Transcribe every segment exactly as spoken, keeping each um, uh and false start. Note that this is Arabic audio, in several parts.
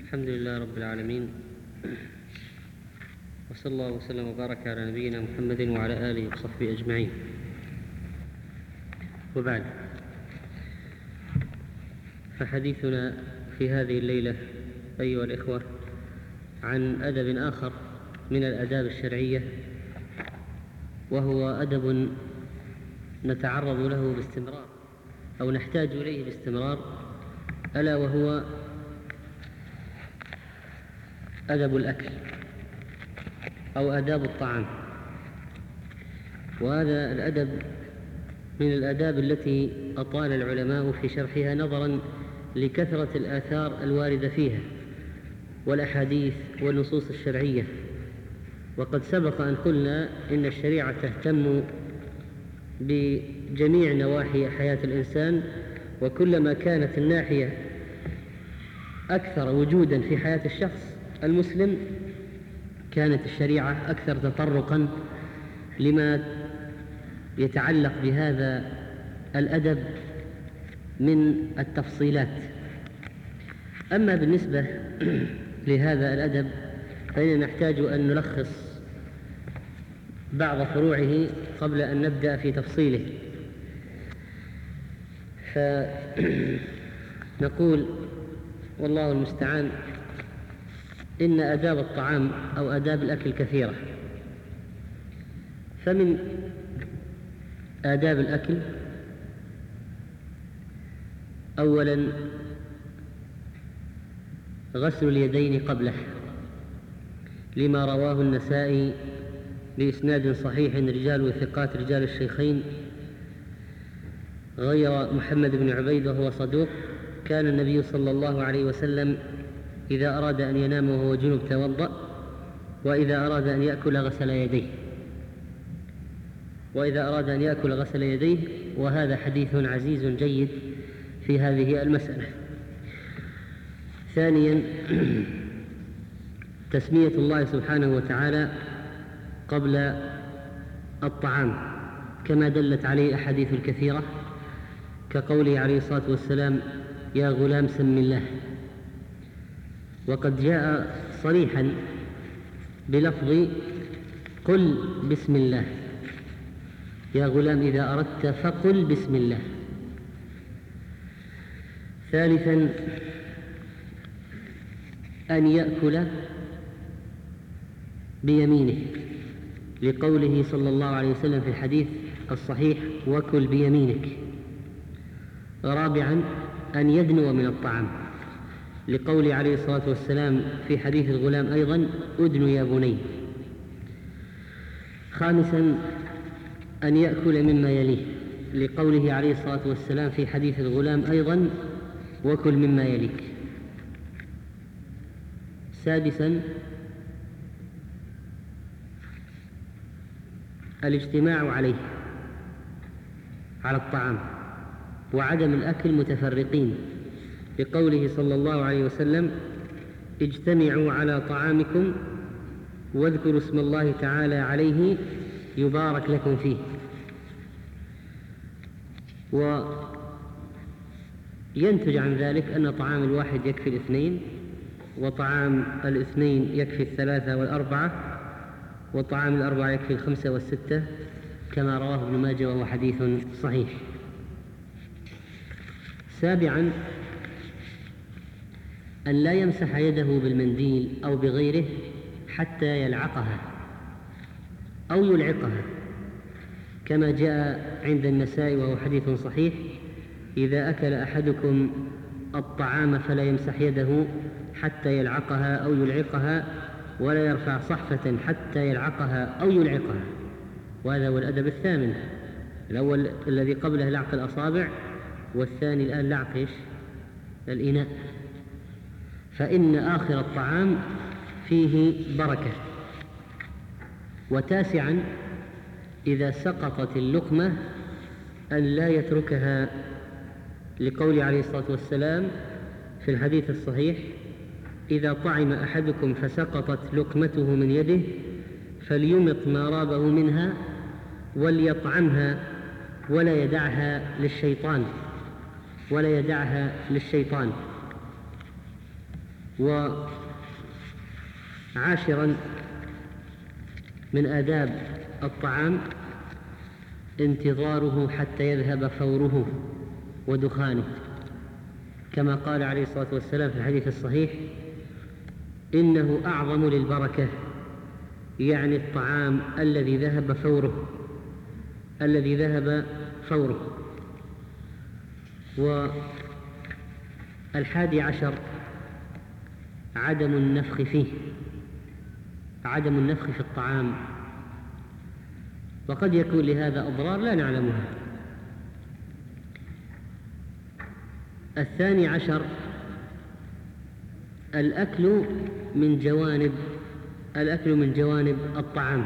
الحمد لله رب العالمين، وصلى الله وسلم وبارك على نبينا محمد وعلى آله وصحبه أجمعين. وبعد، فحديثنا في هذه الليلة أيها الإخوة عن أدب آخر من الآداب الشرعية، وهو أدب نتعرض له باستمرار أو نحتاج إليه باستمرار، ألا وهو أدب الأكل أو آداب الطعام. وهذا الأدب من الآداب التي أطال العلماء في شرحها نظرا لكثرة الآثار الواردة فيها والأحاديث والنصوص الشرعية. وقد سبق أن قلنا إن الشريعة تهتم بجميع نواحي حياة الإنسان، وكلما كانت الناحية أكثر وجودا في حياة الشخص المسلم كانت الشريعة أكثر تطرقا لما يتعلق بهذا الأدب من التفصيلات. أما بالنسبة لهذا الأدب فإننا نحتاج أن نلخص بعض فروعه قبل أن نبدأ في تفصيله. فنقول والله المستعان إن آداب الطعام أو آداب الأكل كثيرة. فمن آداب الأكل أولا غسل اليدين قبله، لما رواه النسائي بإسناد صحيح رجال ثقات رجال الشيخين غير محمد بن عبيد وهو صدوق. كان النبي صلى الله عليه وسلم إذا أراد أن ينام وهو جنب توضأ، وإذا أراد أن يأكل غسل يديه وإذا أراد أن يأكل غسل يديه وهذا حديث عزيز جيد في هذه المسألة. ثانيا تسمية الله سبحانه وتعالى قبل الطعام، كما دلت عليه أحاديث كثيرة، كقوله عليه الصلاة والسلام يا غلام سم الله. وقد جاء صريحا بلفظ قل بسم الله، يا غلام إذا أردت فقل بسم الله. ثالثا أن يأكل بيمينه، لقوله صلى الله عليه وسلم في الحديث الصحيح وكل بيمينك. رابعا أن يدنو من الطعام، لقوله عليه الصلاة والسلام في حديث الغلام أيضا أدنو يا بني. خامسا أن يأكل مما يليه، لقوله عليه الصلاة والسلام في حديث الغلام أيضا وكل مما يليك. سادسا الاجتماع عليه على الطعام وعدم الأكل متفرقين، لقوله صلى الله عليه وسلم اجتمعوا على طعامكم واذكروا اسم الله تعالى عليه يبارك لكم فيه. وينتج عن ذلك أن طعام الواحد يكفي الاثنين، وطعام الاثنين يكفي الثلاثة والأربعة، وطعام الأربعة يكفي الخمسة والستة، كما رواه ابن ماجه وهو حديث صحيح. سابعا أن لا يمسح يده بالمنديل أو بغيره حتى يلعقها أو يلعقها، كما جاء عند النسائي وهو حديث صحيح إذا أكل أحدكم الطعام فلا يمسح يده حتى يلعقها أو يلعقها، ولا يرفع صحفة حتى يلعقها أو يلعقها. وهذا هو الأدب الثامن. الأول الذي قبله لعق الأصابع، والثاني الآن لعق إيش؟ الإناء. فإن آخر الطعام فيه بركة. وتاسعا إذا سقطت اللقمة أن لا يتركها، لقول عليه الصلاة والسلام في الحديث الصحيح إذا طعم أحدكم فسقطت لقمته من يده فليمط ما رابه منها وليطعمها ولا يدعها للشيطان ولا يدعها للشيطان. وعاشرا من آداب الطعام انتظاره حتى يذهب فوره ودخانه، كما قال عليه الصلاة والسلام في الحديث الصحيح: إنه أعظم للبركة، يعني الطعام الذي ذهب فوره الذي ذهب فوره. والحادي عشر عدم النفخ فيه، عدم النفخ في الطعام، وقد يكون لهذا أضرار لا نعلمها. الثاني عشر الأكل من جوانب الأكل من جوانب الطعام،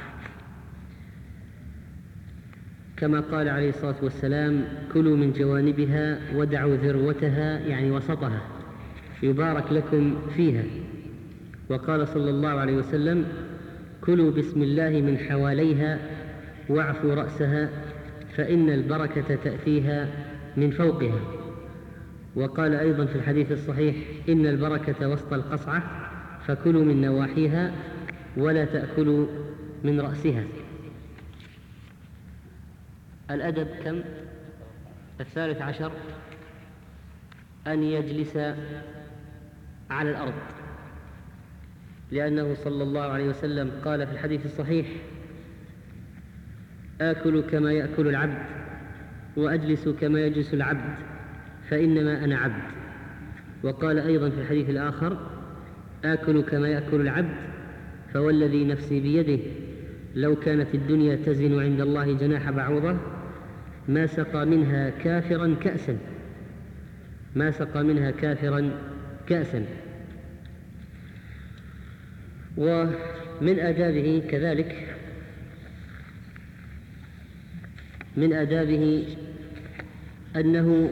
كما قال عليه الصلاة والسلام: كلوا من جوانبها ودعوا ذروتها، يعني وسطها، يبارك لكم فيها. وقال صلى الله عليه وسلم: كلوا بسم الله من حواليها واعفوا رأسها، فإن البركة تأتيها من فوقها. وقال أيضا في الحديث الصحيح: إن البركة وسط القصعة، فكلوا من نواحيها ولا تأكلوا من رأسها. الأدب كم؟ الثالث عشر أن يجلس على الأرض، لأنه صلى الله عليه وسلم قال في الحديث الصحيح: آكل كما يأكل العبد وأجلس كما يجلس العبد، فإنما أنا عبد. وقال أيضا في الحديث الآخر: آكل كما يأكل العبد، فوالذي نفسي بيده لو كانت الدنيا تزن عند الله جناح بعوضة ما سقى منها كافرا كأسا ما سقى منها كافرا كأسا. ومن آدابه كذلك من آدابه أنه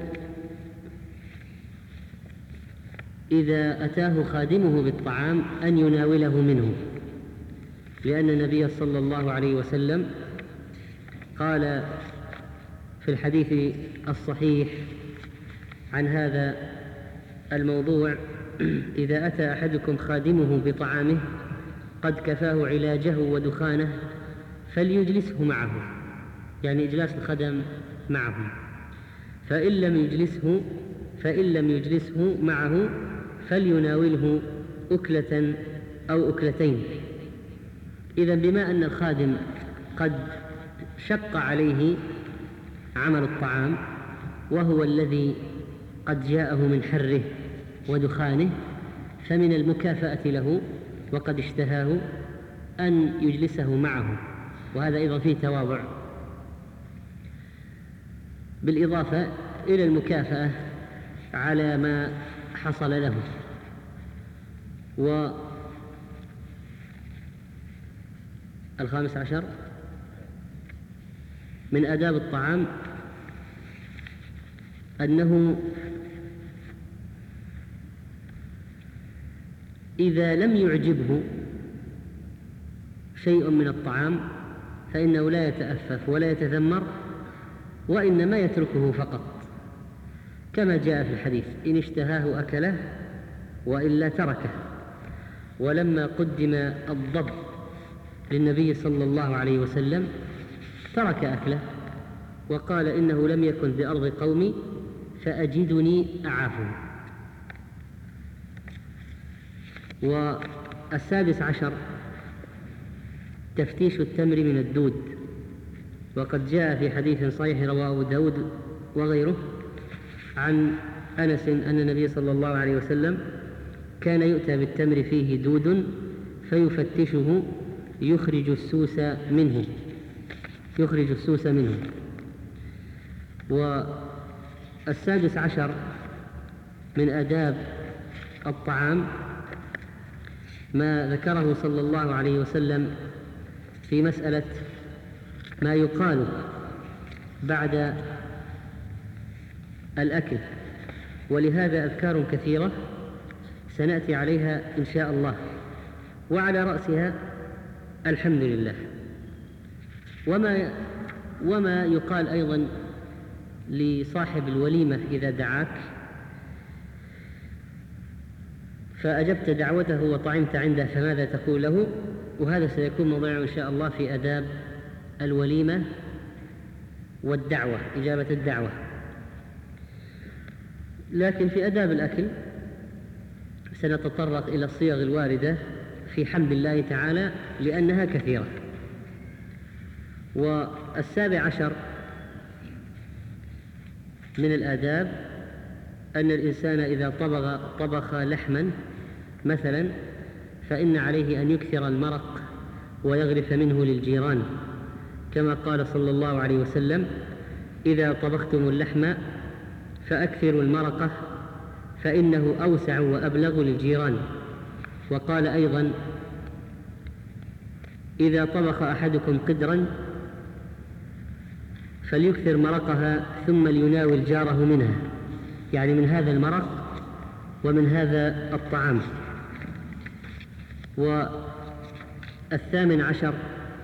إذا أتاه خادمه بالطعام أن يناوله منه، لأن النبي صلى الله عليه وسلم قال في الحديث الصحيح عن هذا الموضوع: إذا أتى أحدكم خادمه بطعامه قد كفاه علاجه ودخانه فليجلسه معه، يعني إجلاس الخدم معه، فإن لم يجلسه فإن لم يجلسه معه فليناوله أكلة أو أكلتين. إذن بما أن الخادم قد شق عليه عمل الطعام وهو الذي قد جاءه من حره ودخانه، فمن المكافأة له وقد اشتهاه أن يجلسه معه، وهذا أيضا فيه تواضع، بالإضافة إلى المكافأة على ما حصل له. والخامس عشر من آداب الطعام أنه إذا لم يعجبه شيء من الطعام فإنه لا يتأفف ولا يتذمر، وإنما يتركه فقط، كما جاء في الحديث: إن اشتهاه أكله وإلا تركه. ولما قدم الضب للنبي صلى الله عليه وسلم ترك أكله وقال: إنه لم يكن بأرض قومي فأجدني أعافه. والسادس عشر تفتيش التمر من الدود، وقد جاء في حديث صحيح رواه أبو داود وغيره عن أنس أن النبي صلى الله عليه وسلم كان يؤتى بالتمر فيه دود فيفتشه يخرج السوس منه يخرج السوس منه. والسادس عشر من آداب الطعام ما ذكره صلى الله عليه وسلم في مسألة ما يقال بعد الأكل، ولهذا أذكار كثيرة سنأتي عليها إن شاء الله، وعلى رأسها الحمد لله. وما وما يقال أيضا لصاحب الوليمة إذا دعاك فأجبت دعوته وطعمت عنده فماذا تقول له؟ وهذا سيكون موضوعنا إن شاء الله في آداب الوليمة والدعوة، إجابة الدعوة. لكن في آداب الأكل سنتطرق إلى الصيغ الواردة في حمد الله تعالى لأنها كثيرة. والسابع عشر من الآداب أن الإنسان إذا طبخ, طبخ لحما مثلا فإن عليه أن يكثر المرق ويغرف منه للجيران، كما قال صلى الله عليه وسلم: إذا طبختم اللحم فأكثروا المرقة فإنه أوسع وأبلغ للجيران. وقال أيضا: إذا طبخ أحدكم قدرا فليكثر مرقها ثم ليناول جاره منها، يعني من هذا المرق ومن هذا الطعام. والثامن عشر: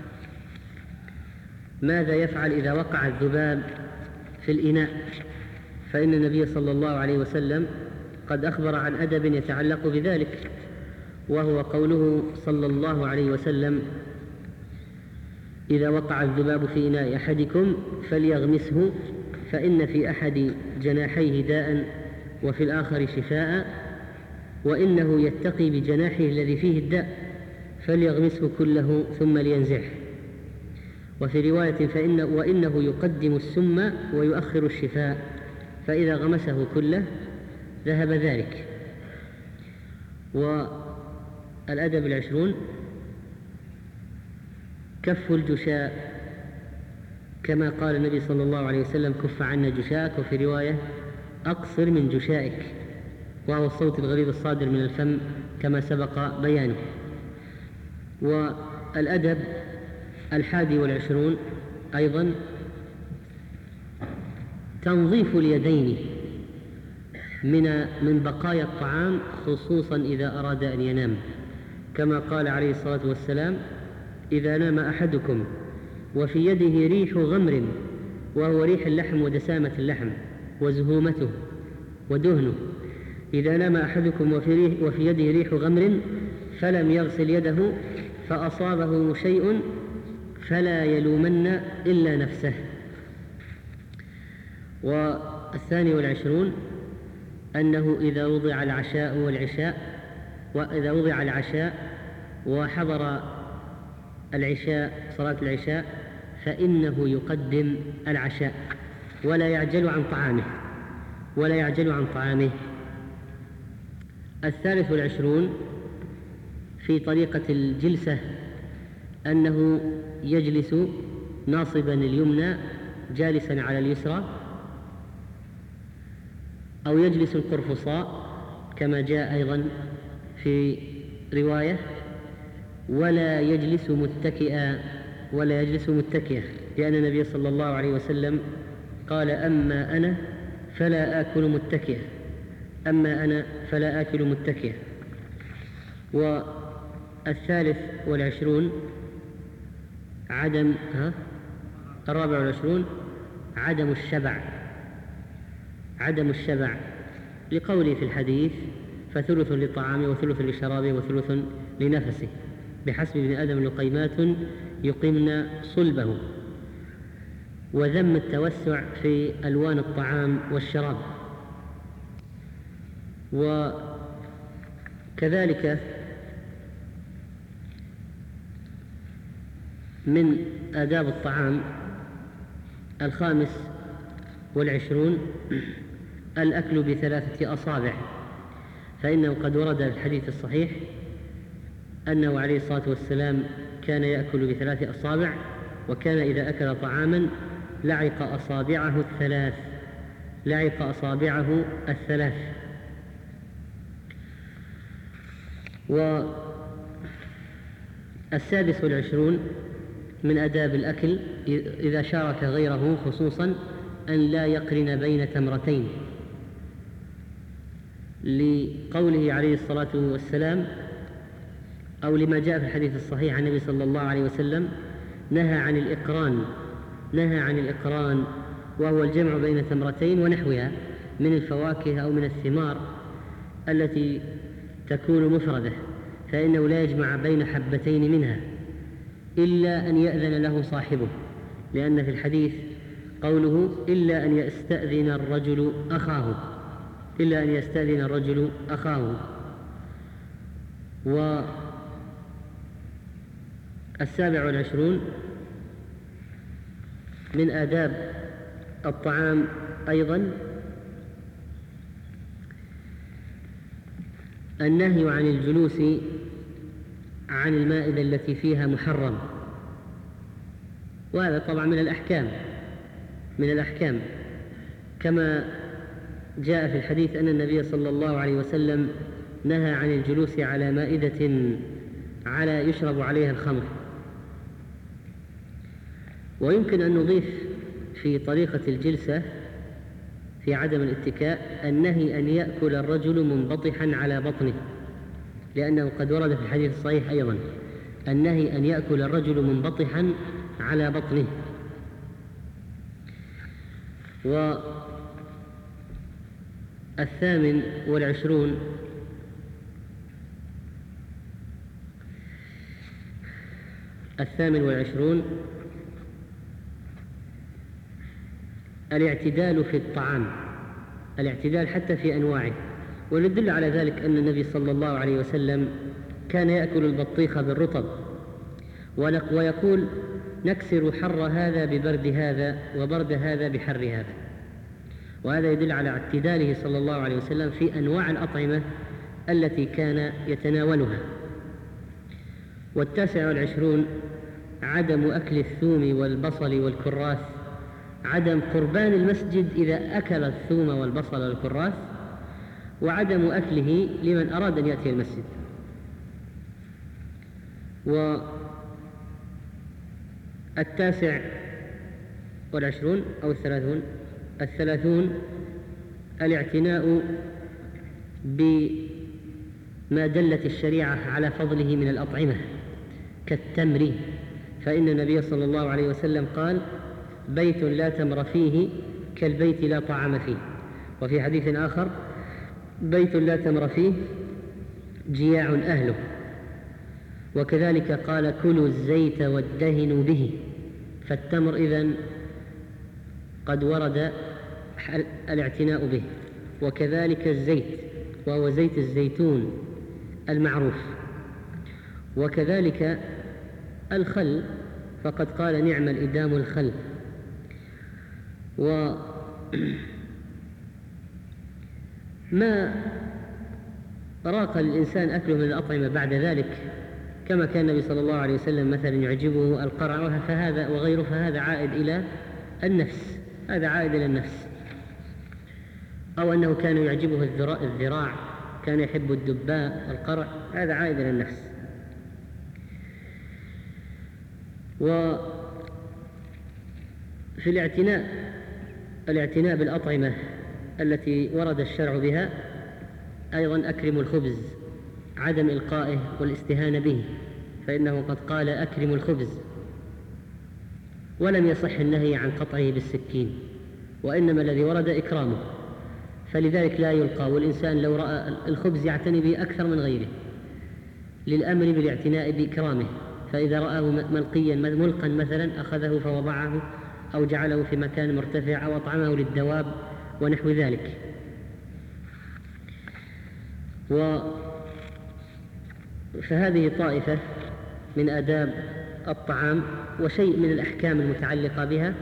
ماذا يفعل إذا وقع الذباب في الإناء؟ فإن النبي صلى الله عليه وسلم قد أخبر عن أدب يتعلق بذلك، وهو قوله صلى الله عليه وسلم: إذا وقع الذباب في إناء أحدكم فليغمسه فإن في أحد جناحيه داء وفي الآخر شفاء، وإنه يتقي بجناحه الذي فيه الداء فليغمسه كله ثم لينزعه. وفي رواية: فإن وإنه يقدم السم ويؤخر الشفاء، فإذا غمسه كله ذهب ذلك. والأدب العشرون: كف الجشاء، كما قال النبي صلى الله عليه وسلم: كف عنا جشاءك. وفي رواية: أقصر من جشائك، وهو الصوت الغليظ الصادر من الفم كما سبق بيانه. والأدب الحادي والعشرون أيضا: تنظيف اليدين من من بقايا الطعام، خصوصا إذا أراد أن ينام، كما قال عليه الصلاة والسلام: إذا نام أحدكم وفي يده ريح غمر، وهو ريح اللحم ودسامة اللحم وزهومته ودهنه، إذا نام أحدكم وفي, وفي يده ريح غمر فلم يغسل يده فأصابه شيء فلا يلومن إلا نفسه. والثاني والعشرون: أنه إذا وضع العشاء والعشاء وإذا وضع العشاء وحضر العشاء صلاة العشاء فإنه يقدم العشاء ولا يعجل عن طعامه ولا يعجل عن طعامه. الثالث والعشرون في طريقة الجلسة أنه يجلس ناصبا اليمنى جالسا على اليسرى، أو يجلس القرفصاء كما جاء أيضا في رواية، ولا يجلس متكئا ولا يجلس متكئا لأن النبي صلى الله عليه وسلم قال: أما أنا فلا آكل متكئا أما أنا فلا آكل متكئا. والثالث والعشرون عدم ها الرابع والعشرون عدم الشبع عدم الشبع لقوله في الحديث: فثلث لطعامه وثلث لشرابه وثلث لنفسه، بحسب ابن آدم لقيمات يقمن صلبه. وذم التوسع في ألوان الطعام والشراب. وكذلك من آداب الطعام الخامس والعشرون الأكل بثلاثة أصابع، فإنه قد ورد في الحديث الصحيح أنه عليه الصلاة والسلام كان يأكل بثلاث أصابع، وكان إذا أكل طعاما لعق أصابعه الثلاث لعق أصابعه الثلاث. والسادس والعشرون من آداب الأكل إذا شارك غيره، خصوصا أن لا يقرن بين تمرتين، لقوله عليه الصلاة والسلام أو لما جاء في الحديث الصحيح عن النبي صلى الله عليه وسلم: نهى عن الإقران نهى عن الإقران وهو الجمع بين تمرتين ونحوها من الفواكه أو من الثمار التي تكون مفردة، فإنه لا يجمع بين حبتين منها إلا أن يأذن له صاحبه، لأن في الحديث قوله إلا أن يستأذن الرجل أخاه إلا أن يستأذن الرجل أخاه. والسابع والعشرون من آداب الطعام أيضا النهي عن الجلوس عن المائدة التي فيها محرم، وهذا طبعا من الأحكام من الأحكام كما جاء في الحديث أن النبي صلى الله عليه وسلم نهى عن الجلوس على مائدة على يشرب عليها الخمر. ويمكن أن نضيف في طريقة الجلسة في عدم الاتكاء النهي أن يأكل الرجل منبطحا على بطنه، لأنه قد ورد في الحديث الصحيح أيضا النهي أن يأكل الرجل منبطحا على بطنه. والثامن والعشرون الثامن والعشرون الاعتدال في الطعام، الاعتدال حتى في أنواعه. ويدل على ذلك أن النبي صلى الله عليه وسلم كان يأكل البطيخ بالرطب ويقول نكسر حر هذا ببرد هذا وبرد هذا بحر هذا، وهذا يدل على اعتداله صلى الله عليه وسلم في أنواع الأطعمة التي كان يتناولها. والتاسع والعشرون عدم أكل الثوم والبصل والكراث، عدم قربان المسجد إذا أكل الثوم والبصل والكراث، وعدم أكله لمن أراد أن يأتي المسجد. والتاسع والعشرون أو الثلاثون الثلاثون الاعتناء بما دلت الشريعة على فضله من الأطعمة كالتمر، فإن النبي صلى الله عليه وسلم قال بيت لا تمر فيه كالبيت لا طعام فيه. وفي حديث آخر بيت لا تمر فيه جياع أهله. وكذلك قال كلوا الزيت وادهنوا به، فالتمر إذن قد ورد الاعتناء به، وكذلك الزيت وهو زيت الزيتون المعروف، وكذلك الخل فقد قال نعم الإدام الخل. وما راق الإنسان أكله من الأطعمة بعد ذلك كما كان النبي صلى الله عليه وسلم مثلا يعجبه القرع فهذا وغيره، فهذا عائد إلى النفس هذا عائد إلى النفس. أو أنه كان يعجبه الذراع، كان يحب الدباء القرع، هذا عائد إلى النفس. وفي الاعتناء الاعتناء بالأطعمة التي ورد الشرع بها أيضا أكرم الخبز، عدم إلقائه والاستهانة به، فإنه قد قال أكرم الخبز، ولم يصح النهي عن قطعه بالسكين، وإنما الذي ورد إكرامه، فلذلك لا يلقى. والإنسان لو رأى الخبز يعتني به أكثر من غيره للأمر بالاعتناء بإكرامه، فإذا رآه ملقيا ملقا مثلا أخذه فوضعه أو جعله في مكان مرتفع أو أطعمه للدواب ونحو ذلك. و فهذه طائفة من آداب الطعام وشيء من الأحكام المتعلقة بها.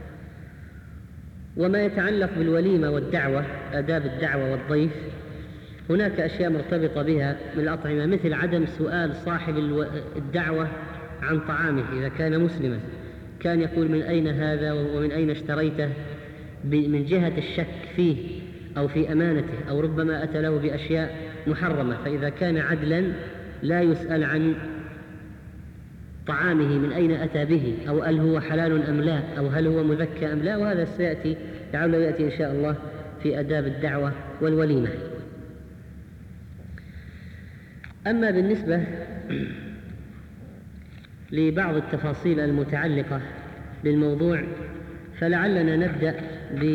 وما يتعلق بالوليمة والدعوة، آداب الدعوة والضيف، هناك أشياء مرتبطة بها من الأطعمة، مثل عدم سؤال صاحب الدعوة عن طعامه إذا كان مسلما، كان يقول من أين هذا ومن أين اشتريته من جهة الشك فيه أو في أمانته، أو ربما أتى له بأشياء محرمة، فإذا كان عدلا لا يسأل عن طعامه من أين أتى به، أو هل هو حلال أم لا، أو هل هو مذكى أم لا، وهذا سيأتي لعله يأتي إن شاء الله في آداب الدعوة والوليمة. أما بالنسبة لبعض التفاصيل المتعلقة بالموضوع فلعلنا نبدأ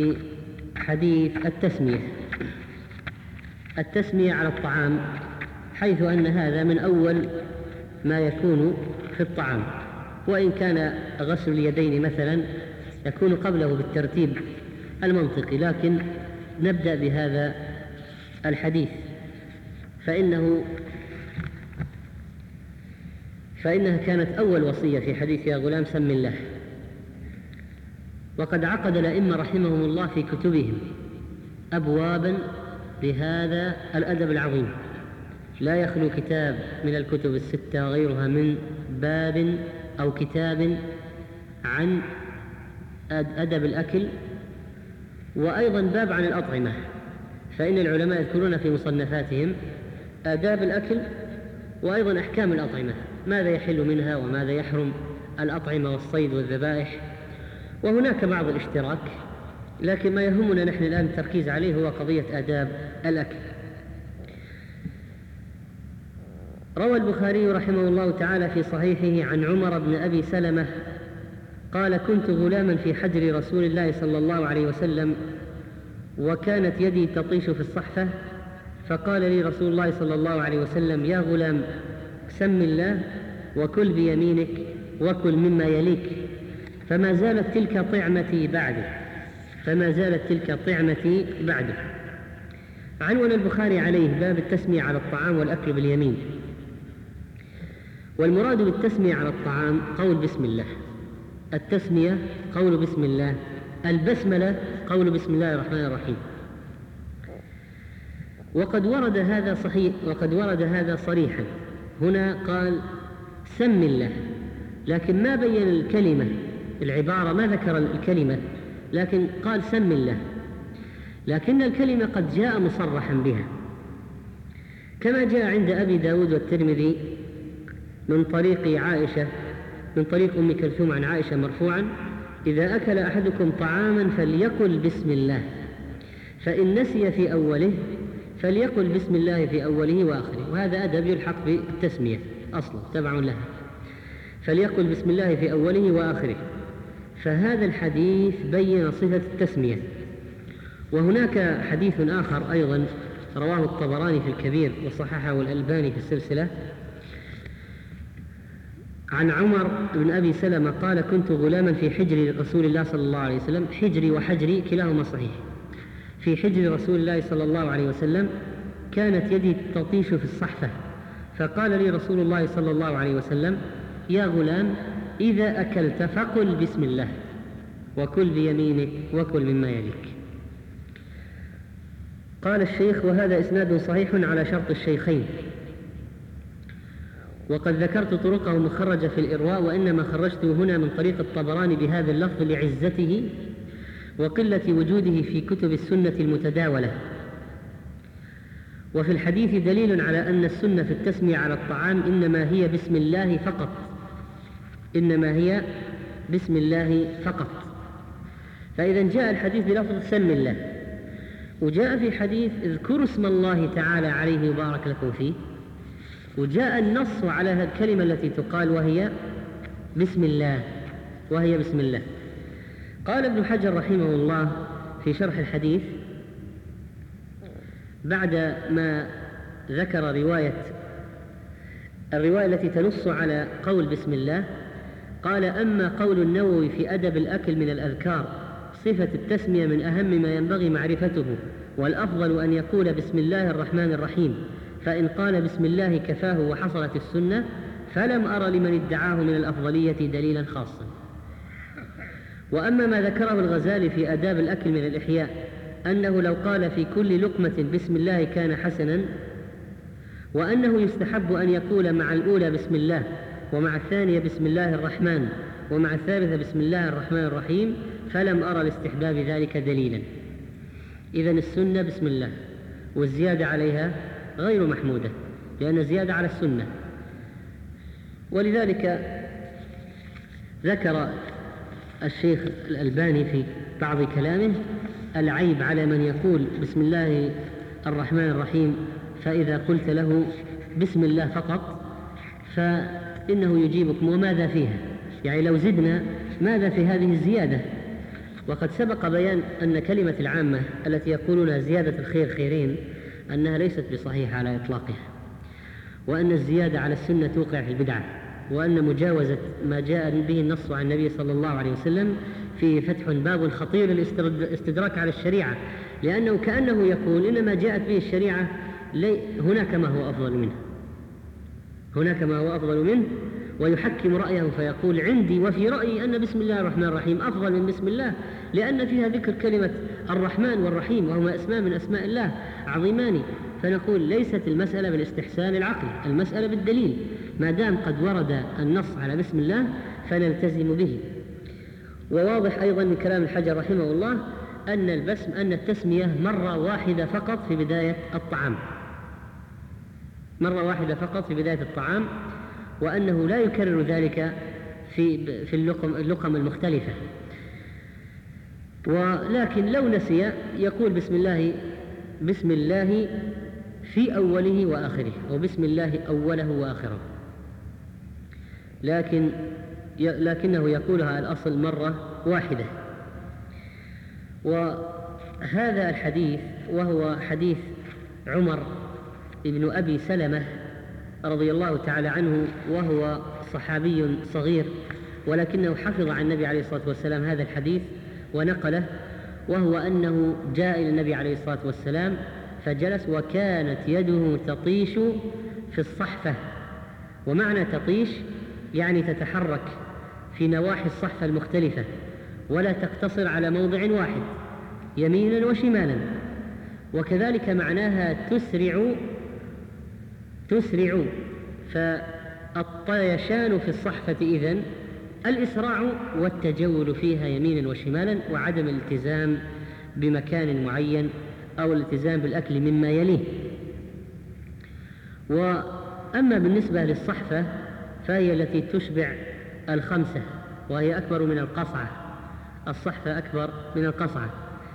بحديث التسمية. التسمية على الطعام حيث أن هذا من أول ما يكون في الطعام، وإن كان غسل اليدين مثلا يكون قبله بالترتيب المنطقي، لكن نبدأ بهذا الحديث فإنه فإنها كانت أول وصية في حديث يا غلام سم الله. وقد عقد الأئمة رحمهم الله في كتبهم أبوابا لهذا الأدب العظيم، لا يخلو كتاب من الكتب الستة وغيرها من باب أو كتاب عن أدب الأكل، وأيضا باب عن الأطعمة، فإن العلماء يذكرون في مصنفاتهم آداب الأكل وأيضا أحكام الأطعمة، ماذا يحل منها وماذا يحرم، الأطعمة والصيد والذبائح، وهناك بعض الاشتراك، لكن ما يهمنا نحن الآن التركيز عليه هو قضية آداب الأكل. روى البخاري رحمه الله تعالى في صحيحه عن عمر بن أبي سلمة قال: كنت غلاما في حجر رسول الله صلى الله عليه وسلم، وكانت يدي تطيش في الصحفة، فقال لي رسول الله صلى الله عليه وسلم: يا غلام سم الله وكل بيمينك وكل مما يليك. فما زالت تلك طعمتي بعده فما زالت تلك طعمتي بعده. عنون البخاري عليه باب التسمية على الطعام والأكل باليمين. والمراد بالتسمية على الطعام قول بسم الله، التسمية قول بسم الله، البسملة قول بسم الله الرحمن الرحيم. وقد ورد هذا صحيح وقد ورد هذا صريحا، هنا قال سم الله، لكن ما بين الكلمة، العبارة ما ذكر الكلمة، لكن قال سم الله، لكن الكلمة قد جاء مصرحا بها، كما جاء عند أبي داود والترمذي من طريق عائشة من طريق أم كلثوم عن عائشة مرفوعا: إذا أكل أحدكم طعاما فليقل بسم الله، فإن نسي في أوله فليقل بسم الله في أوله وآخره. وهذا أدب يلحق بالتسمية أصلا تبع لها، فليقل بسم الله في أوله وآخره. فهذا الحديث بين صفة التسمية. وهناك حديث آخر أيضا رواه الطبراني في الكبير وصححه الألباني في السلسلة عن عمر بن أبي سلمة قال: كنت غلاما في حجر رسول الله صلى الله عليه وسلم، حجري وحجري كلاهما صحيح، في حجر رسول الله صلى الله عليه وسلم، كانت يدي تطيش في الصحفة، فقال لي رسول الله صلى الله عليه وسلم: يا غلام إذا أكلت فقل بسم الله وكل بيمينك وكل مما يليك. قال الشيخ: وهذا إسناد صحيح على شرط الشيخين، وقد ذكرت طرقه مخرجة في الإرواء، وإنما خرجته هنا من طريق الطبراني بهذا اللفظ لعزته وقلة وجوده في كتب السنة المتداولة. وفي الحديث دليل على أن السنة في التسمية على الطعام إنما هي بسم الله فقط إنما هي بسم الله فقط. فإذا جاء الحديث بلفظ سم الله، وجاء في حديث اذكروا اسم الله تعالى عليه وبارك لكم فيه، وجاء النص على هذه الكلمة التي تقال وهي بسم الله وهي بسم الله. قال ابن حجر رحمه الله في شرح الحديث بعد ما ذكر رواية الرواية التي تنص على قول بسم الله، قال: أما قول النووي في أدب الأكل من الأذكار صفة التسمية من أهم ما ينبغي معرفته، والأفضل أن يقول بسم الله الرحمن الرحيم، فإن قال بسم الله كفاه وحصلت السنة، فلم أرى لمن ادعاه من الأفضلية دليلا خاصا. وأما ما ذكره الغزالي في آداب الأكل من الإحياء أنه لو قال في كل لقمة بسم الله كان حسنا، وأنه يستحب أن يقول مع الأولى بسم الله، ومع الثانية بسم الله الرحمن، ومع الثالثة بسم الله الرحمن الرحيم، فلم أرى لاستحباب ذلك دليلا. إذن السنة بسم الله، والزيادة عليها غير محمودة، لأن زيادة على السنة. ولذلك ذكر الشيخ الألباني في بعض كلامه العيب على من يقول بسم الله الرحمن الرحيم فإذا قلت له بسم الله فقط فإنه يجيبكم وماذا فيها، يعني لو زدنا ماذا في هذه الزيادة. وقد سبق بيان أن كلمة العامة التي يقولون زيادة الخير خيرين أنها ليست بصحيحة على إطلاقها. وأن الزيادة على السنة توقع في البدعة، وأن مجاوزة ما جاء به النص عن النبي صلى الله عليه وسلم فيه فتح باب خطير للاستدراك على الشريعة، لأنه كأنه يقول إن ما جاءت به الشريعة هناك ما هو أفضل منه هناك ما هو أفضل منه ويحكم رأيه فيقول عندي وفي رأيي أن بسم الله الرحمن الرحيم أفضل من بسم الله، لأن فيها ذكر كلمة الرحمن والرحيم وهما اسمان من أسماء الله عظيمان. فنقول ليست المسألة بالاستحسان العقلي، المسألة بالدليل، ما دام قد ورد النص على بسم الله فنلتزم به. وواضح أيضا من كلام الحجر رحمه الله أن البسم أن التسمية مرة واحدة فقط في بداية الطعام مرة واحدة فقط في بداية الطعام وأنه لا يكرر ذلك في في اللقم, اللقم المختلفة. ولكن لو نسي يقول بسم الله بسم الله في أوله وآخره، وبسم الله أوله وآخره، لكن لكنه يقولها الأصل مرة واحدة. وهذا الحديث وهو حديث عمر ابن أبي سلمة رضي الله تعالى عنه، وهو صحابي صغير ولكنه حفظ عن النبي عليه الصلاة والسلام هذا الحديث ونقله، وهو أنه جاء إلى النبي عليه الصلاة والسلام فجلس وكانت يده تطيش في الصحفة. ومعنى تطيش يعني تتحرك في نواحي الصحفة المختلفة ولا تقتصر على موضع واحد يمينا وشمالا. وكذلك معناها تسرع تسرع فالطيشان في الصحفة إذن الإسراع والتجول فيها يمينا وشمالا، وعدم الالتزام بمكان معين أو الالتزام بالأكل مما يليه. وأما بالنسبة للصحفة فهي التي تشبع الخمسة وهي أكبر من القصعة، الصحفة أكبر من القصعة.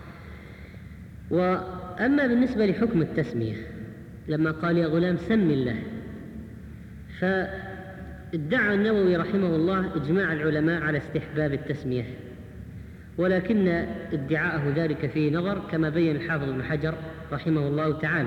وأما بالنسبة لحكم التسمية لما قال يا غلام سم الله، فادعى النووي رحمه الله إجماع العلماء على استحباب التسمية، ولكن ادعاءه ذلك فيه نظر كما بين الحافظ ابن حجر رحمه الله تعالى.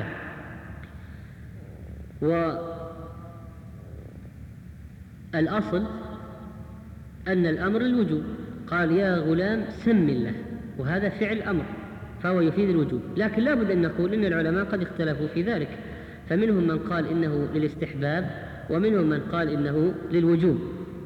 والأصل أن الأمر الوجوب، قال يا غلام سم الله، وهذا فعل أمر فهو يفيد الوجوب، لكن لا بد أن نقول إن العلماء قد اختلفوا في ذلك، فمنهم من قال إنه للاستحباب ومنهم من قال إنه للوجوب.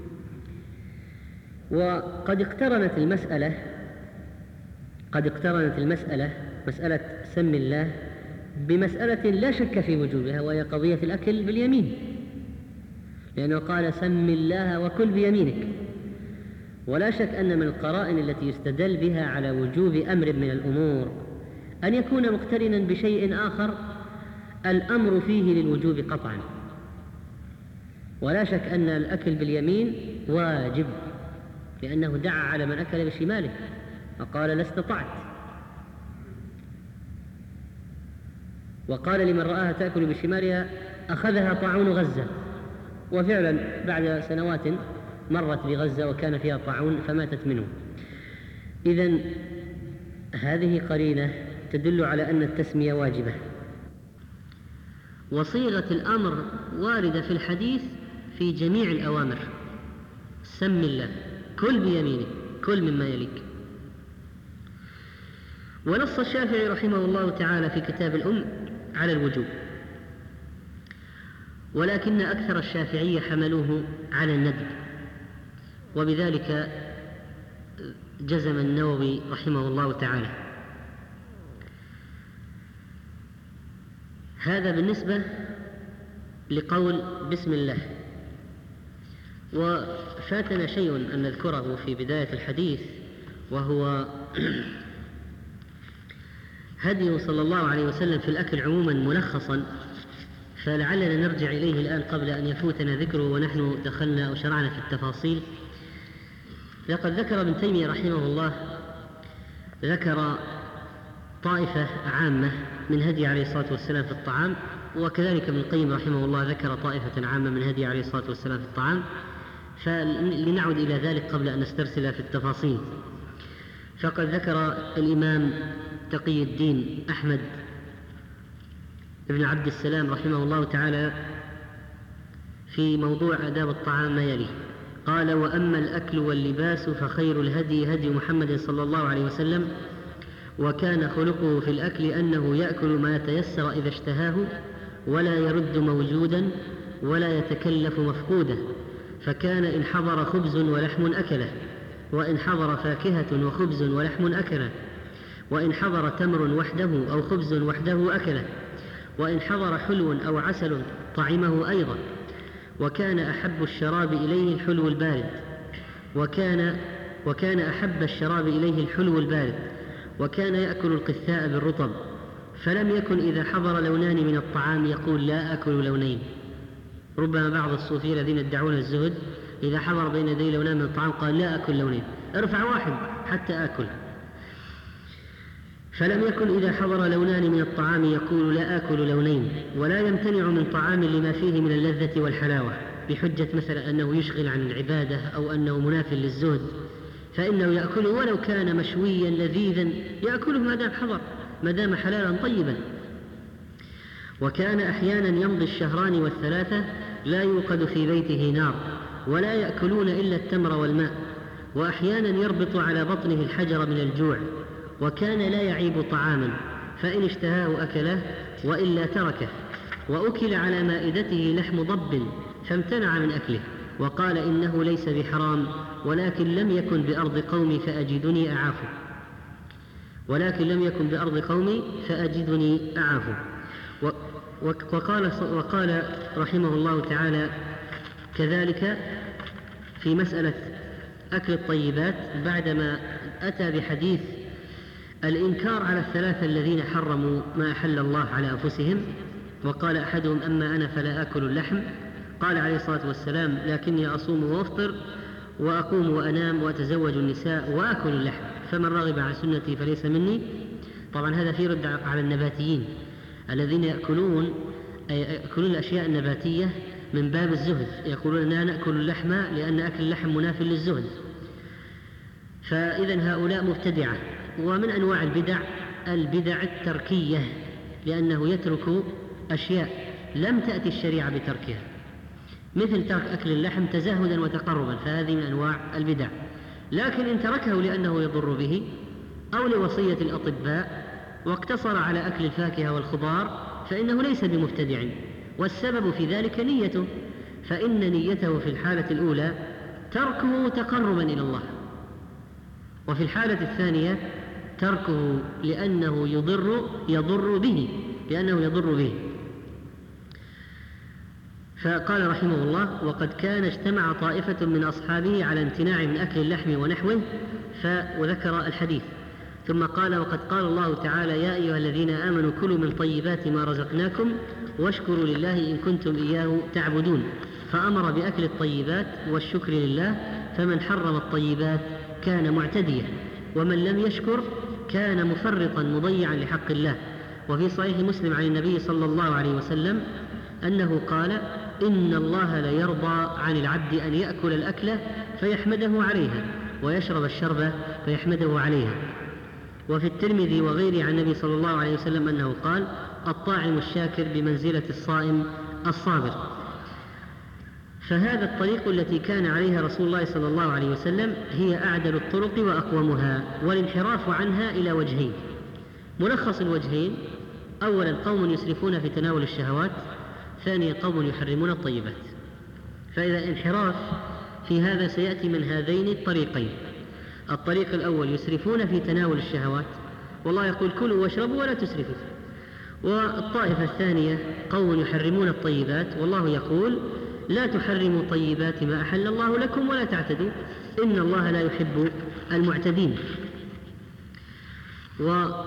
وقد اقترنت المسألة قد اقترنت المسألة مسألة سم الله بمسألة لا شك في وجوبها، وهي قضية الأكل باليمين، لأنه قال سم الله وكل بيمينك. ولا شك أن من القرائن التي يستدل بها على وجوب أمر من الأمور أن يكون مقترنا بشيء آخر الأمر فيه للوجوب قطعا. ولا شك أن الأكل باليمين واجب، لأنه دعا على من أكل بشماله وقال لا استطعت، وقال لمن رآها تأكل بشمالها أخذها طاعون غزة، وفعلا بعد سنوات مرت بغزة وكان فيها طاعون فماتت منه. إذن هذه قرينة تدل على أن التسمية واجبة. وصيغة الأمر واردة في الحديث في جميع الأوامر، سم الله، كل بيمينك، كل مما يليك. ونص الشافعي رحمه الله تعالى في كتاب الأم على الوجوب، ولكن أكثر الشافعية حملوه على الندب، وبذلك جزم النووي رحمه الله تعالى. هذا بالنسبة لقول بسم الله. وفاتنا شيء أن نذكره في بداية الحديث، وهو هدي صلى الله عليه وسلم في الأكل عموما ملخصا، فلعلنا نرجع إليه الآن قبل أن يفوتنا ذكره ونحن دخلنا أو شرعنا في التفاصيل. لقد ذكر ابن تيمية رحمه الله ذكر طائفة عامة من هدي عليه الصلاة والسلام في الطعام، وكذلك ابن القيم رحمه الله ذكر طائفة عامة من هدي عليه الصلاة والسلام في الطعام، فلنعود إلى ذلك قبل أن نسترسل في التفاصيل. فقد ذكر الإمام تقي الدين أحمد بن عبد السلام رحمه الله تعالى في موضوع آداب الطعام ما يلي. قال: وأما الأكل واللباس فخير الهدي هدي محمد صلى الله عليه وسلم، وكان خلقه في الأكل أنه يأكل ما تيسر إذا اشتهاه، ولا يرد موجودا ولا يتكلف مفقودا، فكان إن حضر خبز ولحم أكله، وإن حضر فاكهة وخبز ولحم أكله، وإن حضر تمر وحده أو خبز وحده أكله، وإن حضر حلو أو عسل طعمه أيضا. وكان أحب الشراب إليه الحلو البارد وكان وكان أحب الشراب إليه الحلو البارد وكان يأكل القثاء بالرطب، فلم يكن إذا حضر لونان من الطعام يقول لا أكل لونين. ربما بعض الصوفية الذين يدعون الزهد إذا حضر بين يدي لونان من الطعام قال لا أكل لونين، ارفع واحد حتى أكل. فلم يكن إذا حضر لونان من الطعام يقول لا آكل لونين، ولا يمتنع من طعام لما فيه من اللذة والحلاوة بحجة مثلا أنه يشغل عن العبادة أو أنه مناف للزهد، فإنه يأكله ولو كان مشويا لذيذا، يأكله ما دام حضر، ما دام حلالا طيبا. وكان أحيانا يمضي الشهران والثلاثة لا يوقد في بيته نار، ولا يأكلون إلا التمر والماء، وأحيانا يربط على بطنه الحجر من الجوع، وكان لا يعيب طعاما، فإن اشتهاه أكله وإلا تركه. وأكل على مائدته لحم ضب فامتنع من أكله، وقال إنه ليس بحرام، ولكن لم يكن بأرض قومي فأجدني أعافه ولكن لم يكن بأرض قومي فأجدني أعافه. وقال, وقال رحمه الله تعالى كذلك في مسألة أكل الطيبات بعدما أتى بحديث الإنكار على الثلاثة الذين حرموا ما أحل الله على أنفسهم، وقال أحدهم أما أنا فلا آكل اللحم، قال عليه الصلاة والسلام لكني أصوم وأفطر وأقوم وأنام وأتزوج النساء وأكل اللحم، فمن رغب عن سنتي فليس مني. طبعا هذا في رد على النباتيين الذين يأكلون يأكلون الأشياء النباتية من باب الزهد، يقولون لا نأكل اللحم لأن أكل اللحم مناف للزهد. فإذا هؤلاء مبتدعة. ومن أنواع البدع البدع التركية، لأنه يترك أشياء لم تأتي الشريعة بتركها، مثل ترك أكل اللحم تزهدا وتقربا، فهذه من أنواع البدع. لكن إن تركه لأنه يضر به أو لوصية الأطباء واقتصر على أكل الفاكهة والخضار فإنه ليس بمبتدع، والسبب في ذلك نيته، فإن نيته في الحالة الأولى تركه تقربا إلى الله، وفي الحالة الثانية تركه لأنه يضر يضر به لأنه يضر به. فقال رحمه الله: وقد كان اجتمع طائفة من أصحابه على امتناع من أكل اللحم ونحوه، وذكر الحديث، ثم قال: وقد قال الله تعالى يا أيها الذين آمنوا كلوا من طيبات ما رزقناكم واشكروا لله إن كنتم إياه تعبدون، فأمر بأكل الطيبات والشكر لله، فمن حرم الطيبات كان معتديا، ومن لم يشكر كان مفرطا مضيعا لحق الله. وفي صحيح مسلم عن النبي صلى الله عليه وسلم أنه قال: إن الله لا يرضى عن العبد أن يأكل الأكلة فيحمده عليها ويشرب الشربة فيحمده عليها. وفي الترمذي وغيره عن النبي صلى الله عليه وسلم أنه قال: الطاعم الشاكر بمنزلة الصائم الصابر. فهذا الطريق التي كان عليها رسول الله صلى الله عليه وسلم هي أعدل الطرق وأقومها، والانحراف عنها إلى وجهين. ملخص الوجهين: أولا قوم يسرفون في تناول الشهوات، ثانيا قوم يحرمون الطيبات. فإذا انحراف في هذا سيأتي من هذين الطريقين. الطريق الأول يسرفون في تناول الشهوات، والله يقول كلوا واشربوا ولا تسرفوا. والطائفة الثانية قوم يحرمون الطيبات، والله يقول لا تحرموا طيبات ما أحل الله لكم ولا تعتدوا إن الله لا يحب المعتدين. وقال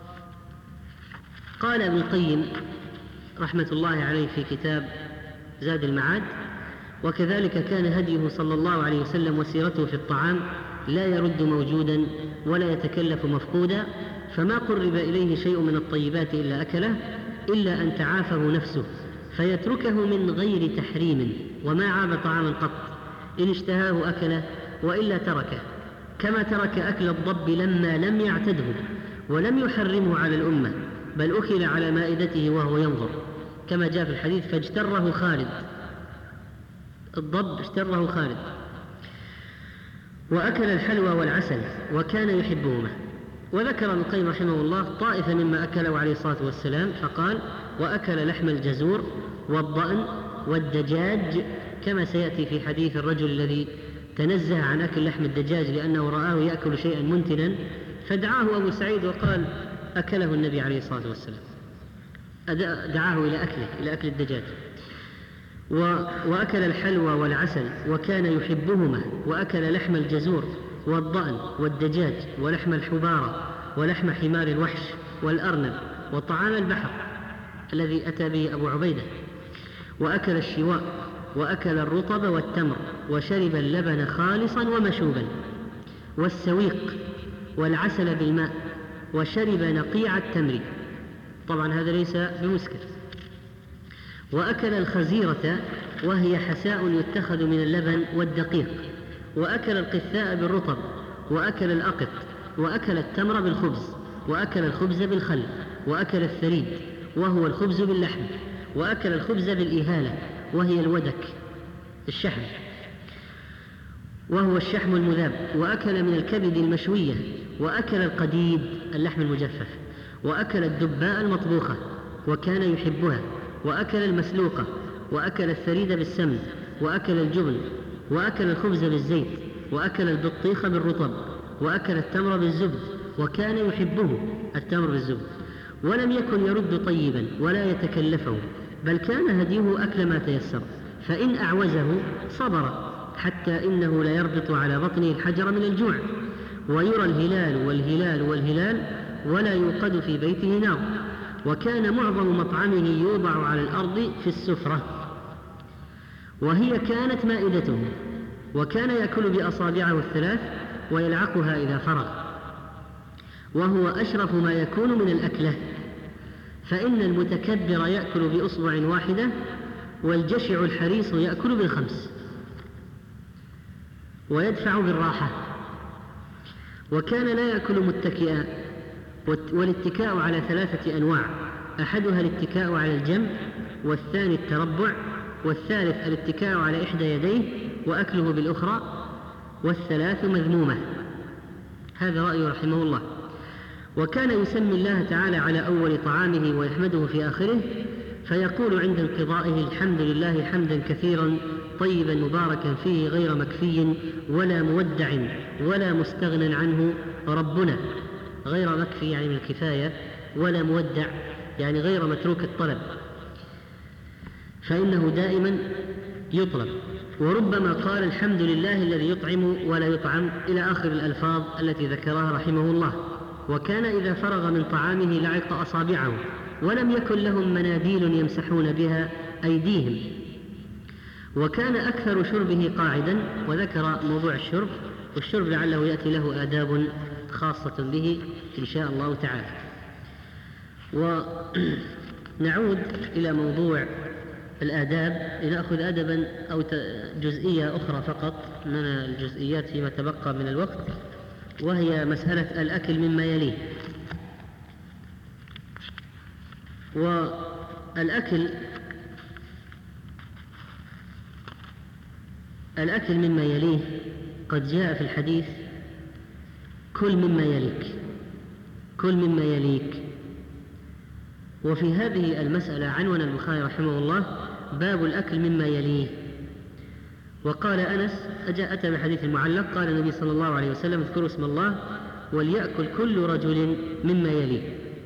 ابن القيم رحمة الله عليه في كتاب زاد المعاد: وكذلك كان هديه صلى الله عليه وسلم وسيرته في الطعام لا يرد موجودا ولا يتكلف مفقودا، فما قرب إليه شيء من الطيبات إلا أكله، إلا أن تعافه نفسه فيتركه من غير تحريم، وما عاب طعاما قط، إن اشتهاه أكله وإلا تركه، كما ترك أكل الضب لما لم يعتده ولم يحرمه على الأمة، بل أكل على مائدته وهو ينظر، كما جاء في الحديث: فاجتره خالد الضب اشتره خالد. وأكل الحلوى والعسل وكان يحبهما. وذكر ابن القيم رحمه الله طائفة مما أكله عليه الصلاة والسلام فقال: وأكل لحم الجزور والضأن والدجاج، كما سيأتي في حديث الرجل الذي تنزه عن أكل لحم الدجاج لأنه رآه يأكل شيئا منتنا، فدعاه أبو سعيد وقال: أكله النبي عليه الصلاة والسلام، دعاه إلى أكله إلى أكل الدجاج. وأكل الحلوى والعسل وكان يحبهما. وأكل لحم الجزور والضأن والدجاج ولحم الحبارة ولحم حمار الوحش والأرنب وطعام البحر الذي أتى به أبو عبيدة. وأكل الشواء وأكل الرطب والتمر وشرب اللبن خالصا ومشوبا والسويق والعسل بالماء وشرب نقيع التمر، طبعا هذا ليس بمسكر. وأكل الخزيرة وهي حساء يتخذ من اللبن والدقيق. وأكل القثاء بالرطب. وأكل الأقط. وأكل التمر بالخبز. وأكل الخبز بالخل. وأكل الثريد وهو الخبز باللحم. وأكل الخبز بالإهالة وهي الودك الشحم وهو الشحم المذاب. وأكل من الكبد المشوية. وأكل القديد اللحم المجفف. وأكل الدباء المطبوخة وكان يحبها. وأكل المسلوقة. وأكل الثريد بالسمن. وأكل الجبن. وأكل الخبز بالزيت. وأكل البطيخ بالرطب. وأكل التمر بالزبد وكان يحبه التمر بالزبد. ولم يكن يرد طيبا ولا يتكلفه، بل كان هديه أكل ما تيسر، فإن أعوزه صبر حتى إنه لا يربط على بطنه الحجر من الجوع. ويرى الهلال والهلال والهلال ولا يوقد في بيته نار. وكان معظم مطعمه يوضع على الأرض في السفرة وهي كانت مائدته. وكان يأكل بأصابعه الثلاث ويلعقها إذا فرغ، وهو أشرف ما يكون من الأكلة، فإن المتكبر يأكل بأصبع واحدة والجشع الحريص يأكل بالخمس ويدفع بالراحة. وكان لا يأكل متكئا، والاتكاء على ثلاثة أنواع: أحدها الاتكاء على الجنب، والثاني التربع، والثالث الاتكاء على إحدى يديه وأكله بالأخرى، والثلاث مذمومة. هذا رأيه رحمه الله. وكان يسمي الله تعالى على أول طعامه ويحمده في آخره، فيقول عند انقضائه: الحمد لله حمدا كثيرا طيبا مباركا فيه غير مكفي ولا مودع ولا مستغنى عنه ربنا. غير مكفي يعني من الكفاية، ولا مودع يعني غير متروك الطلب، فإنه دائما يطلب. وربما قال: الحمد لله الذي يطعم ولا يطعم، إلى آخر الألفاظ التي ذكرها رحمه الله. وكان إذا فرغ من طعامه لعق أصابعه، ولم يكن لهم مناديل يمسحون بها أيديهم. وكان أكثر شربه قاعدا. وذكر موضوع الشرب، والشرب لعله يأتي له آداب خاصة به إن شاء الله تعالى. ونعود إلى موضوع الآداب لنأخذ أدبا أو جزئية أخرى فقط من الجزئيات فيما تبقى من الوقت، وهي مسألة الأكل مما يليه. والأكل الأكل مما يليه قد جاء في الحديث: كل مما يليك، كل مما يليك. وفي هذه المسألة عنون البخاري رحمه الله باب الأكل مما يليه. وقال أنس: أجاء أتى بحديث المعلق، قال النبي صلى الله عليه وسلم: اذكروا اسم الله وليأكل كل رجل مما يليه.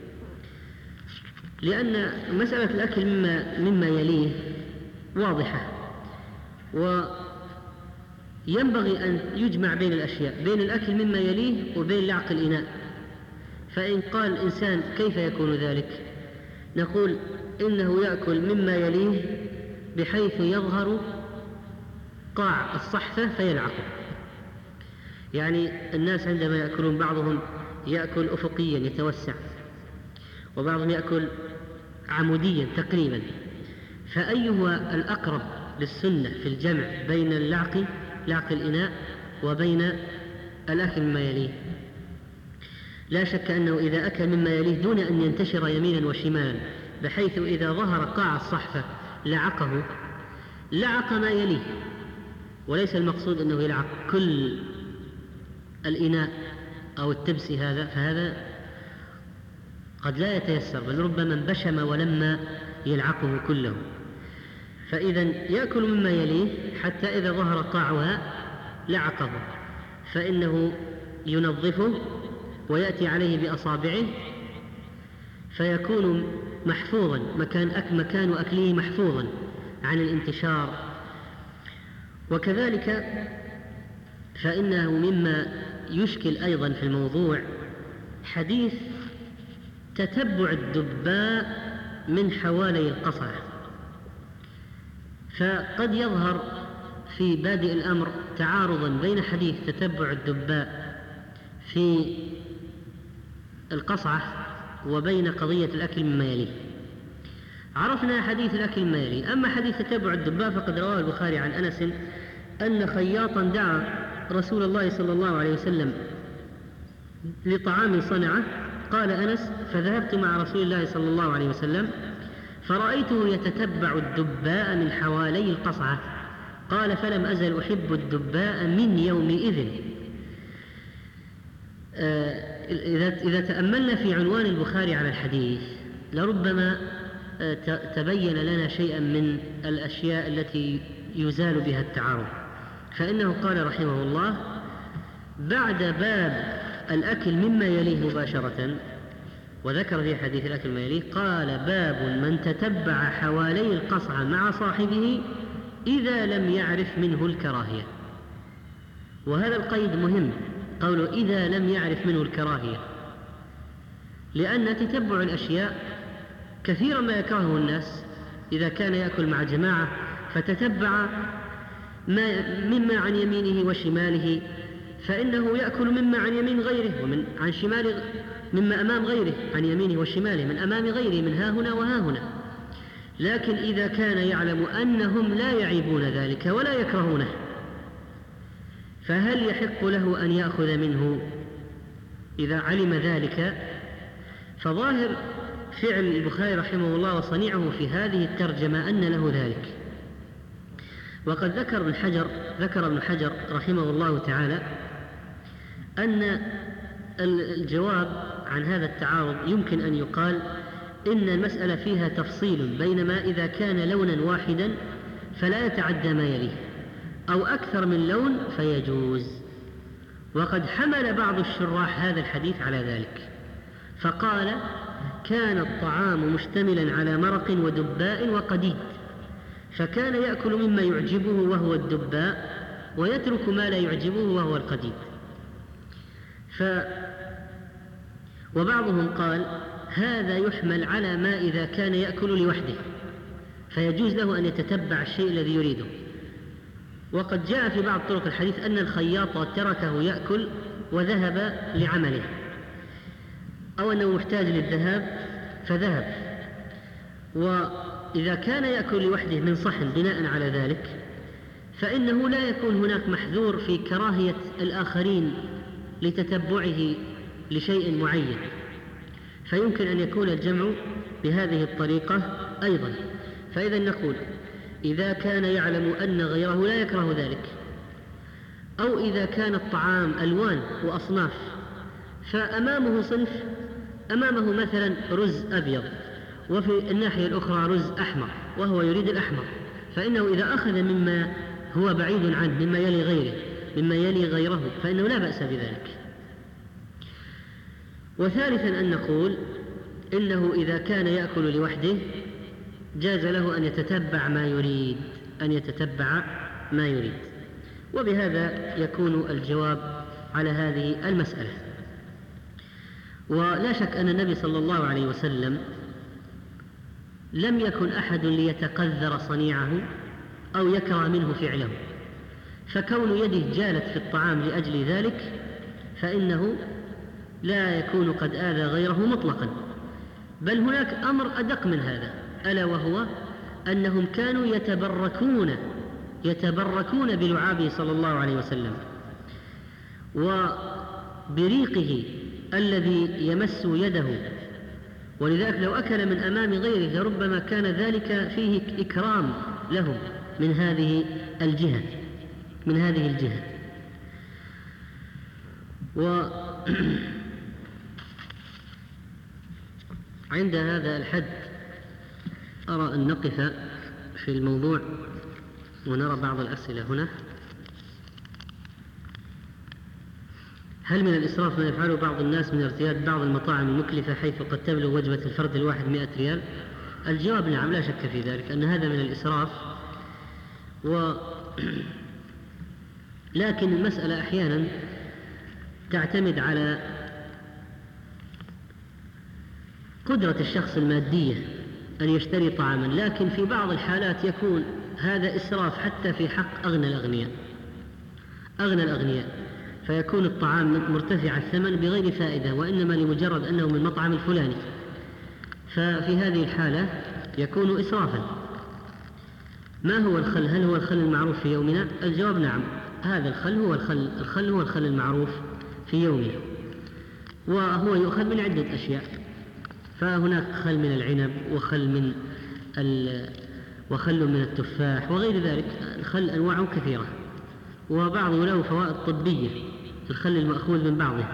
لأن مسألة الأكل مما, مما يليه واضحة، وينبغي أن يجمع بين الأشياء، بين الأكل مما يليه وبين لعق الإناء. فإن قال الإنسان: كيف يكون ذلك؟ نقول: إنه يأكل مما يليه بحيث يظهر قاع الصحفة فيلعقه. يعني الناس عندما يأكلون، بعضهم يأكل أفقيا يتوسع، وبعضهم يأكل عموديا تقريبا، فأيها الأقرب للسنة في الجمع بين اللعق لعق الإناء وبين الأكل مما يليه؟ لا شك أنه إذا أكل مما يليه دون أن ينتشر يمينا وشمالا، بحيث إذا ظهر قاع الصحفة لعقه، لعق ما يليه وليس المقصود أنه يلعق كل الإناء أو التبس هذا، فهذا قد لا يتيسر، بل ربما انبشم ولما يلعقه كله. فإذا يأكل مما يليه حتى إذا ظهر قاعها لعقه، فإنه ينظفه ويأتي عليه بأصابعه فيكون محفوظا، مكان, أك مكان أكله محفوظا عن الانتشار. وكذلك فإنه مما يشكل أيضا في الموضوع حديث تتبع الدباء من حوالي القصعة، فقد يظهر في بادئ الأمر تعارضا بين حديث تتبع الدباء في القصعة وبين قضية الأكل مما يليه. عرفنا حديث الأكل مما يليه. أما حديث تتبع الدباء فقد رواه البخاري عن أنس أن خياطا دعا رسول الله صلى الله عليه وسلم لطعام صنعه، قال أنس: فذهبت مع رسول الله صلى الله عليه وسلم فرأيته يتتبع الدباء من حوالي القصعة، قال: فلم أزل أحب الدباء من يومئذ. إذا تأملنا في عنوان البخاري على الحديث لربما تبين لنا شيئا من الأشياء التي يزال بها التعارض. فإنه قال رحمه الله بعد باب الأكل مما يليه مباشرة، وذكر في حديث الأكل مما يليه، قال: باب من تتبع حوالي القصعة مع صاحبه إذا لم يعرف منه الكراهية. وهذا القيد مهم، قوله إذا لم يعرف منه الكراهية، لأن تتبع الأشياء كثيرا ما يكرهه الناس. إذا كان يأكل مع جماعة فتتبع ما مما عن يمينه وشماله، فإنه يأكل مما عن يمين غيره ومن عن شمال، مما أمام غيره عن يمينه وشماله، من أمام غيره، من ها هنا وها هنا. لكن إذا كان يعلم أنهم لا يعيبون ذلك ولا يكرهونه، فهل يحق له أن يأخذ منه إذا علم ذلك؟ فظاهر فعل البخاري رحمه الله وصنيعه في هذه الترجمة أن له ذلك. وقد ذكر ابن حجر ذكر ابن حجر رحمه الله تعالى أن الجواب عن هذا التعارض يمكن أن يقال إن المسألة فيها تفصيل، بينما إذا كان لونا واحدا فلا يتعدى ما يليه، أو أكثر من لون فيجوز. وقد حمل بعض الشراح هذا الحديث على ذلك، فقال: كان الطعام مشتملا على مرق ودباء وقديد، فكان يأكل مما يعجبه وهو الدباء ويترك ما لا يعجبه وهو القديد. ف... وبعضهم قال: هذا يحمل على ما إذا كان يأكل لوحده فيجوز له أن يتتبع الشيء الذي يريده. وقد جاء في بعض طرق الحديث أن الخياط تركه يأكل وذهب لعمله، أو أنه محتاج للذهاب فذهب. وإذا كان يأكل لوحده من صحن بناء على ذلك فإنه لا يكون هناك محذور في كراهية الآخرين لتتبعه لشيء معين، فيمكن أن يكون الجمع بهذه الطريقة أيضا. فإذا نقول إذا كان يعلم أن غيره لا يكره ذلك، أو إذا كان الطعام ألوان وأصناف، فأمامه صنف، أمامه مثلا رز أبيض وفي الناحية الأخرى رز أحمر وهو يريد الأحمر، فإنه إذا أخذ مما هو بعيد عنه مما يلي غيره مما يلي غيره فإنه لا بأس بذلك. وثالثا أن نقول إنه إذا كان يأكل لوحده جاز له أن يتتبع ما يريد أن يتتبع ما يريد. وبهذا يكون الجواب على هذه المسألة. ولا شك أن النبي صلى الله عليه وسلم لم يكن أحد ليتقذر صنيعه أو يكره منه فعله، فكون يده جالت في الطعام لأجل ذلك فإنه لا يكون قد آذى غيره مطلقا. بل هناك أمر أدق من هذا، ألا وهو أنهم كانوا يتبركون يتبركون بلعابه صلى الله عليه وسلم وبريقه الذي يمس يده، ولذلك لو أكل من أمام غيره لربما كان ذلك فيه إكرام له من هذه الجهة. من هذه الجهة. وعند هذا الحد أرى أن نقف في الموضوع ونرى بعض الأسئلة هنا. هل من الإسراف ما يفعله بعض الناس من ارتياد بعض المطاعم المكلفة حيث قد تبلغ وجبة الفرد الواحد مئة ريال؟ الجواب نعم، لا شك في ذلك أن هذا من الإسراف. و لكن المسألة أحيانا تعتمد على قدرة الشخص المادية أن يشتري طعاما، لكن في بعض الحالات يكون هذا إسراف حتى في حق أغنى الأغنياء أغنى الأغنياء فيكون الطعام مرتفع الثمن بغير فائدة، وإنما لمجرد أنه من المطعم الفلاني، ففي هذه الحالة يكون إسرافا. ما هو الخل؟ هل هو الخل المعروف في يومنا؟ الجواب نعم، هذا الخل هو الخل الخل هو الخل المعروف في يومنا، وهو يؤخذ من عدة أشياء. فهناك خل من العنب وخل من وخل من التفاح وغير ذلك. الخل أنواعه كثيرة، وبعضه له فوائد طبية، الخل المأخوذ من بعضه.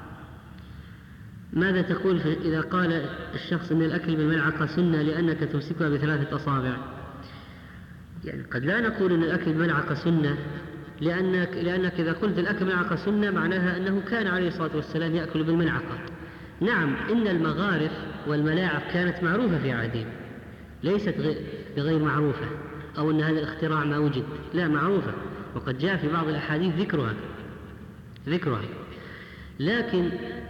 ماذا تقول إذا قال الشخص أن الأكل بالملعقة سنة لأنك تمسكها بثلاثة أصابع؟ يعني قد لا نقول أن الأكل بالملعقة سنة، لأنك, لأنك إذا قلت الأكل بالملعقة سنة معناها أنه كان عليه الصلاة والسلام يأكل بالملعقة. نعم، إن المغارف والملاعق كانت معروفة في عهدهم، ليست بغير معروفة أو أن هذا الاختراع ما وجد، لا، معروفة، وقد جاء في بعض الأحاديث ذكرها ذكرها لكن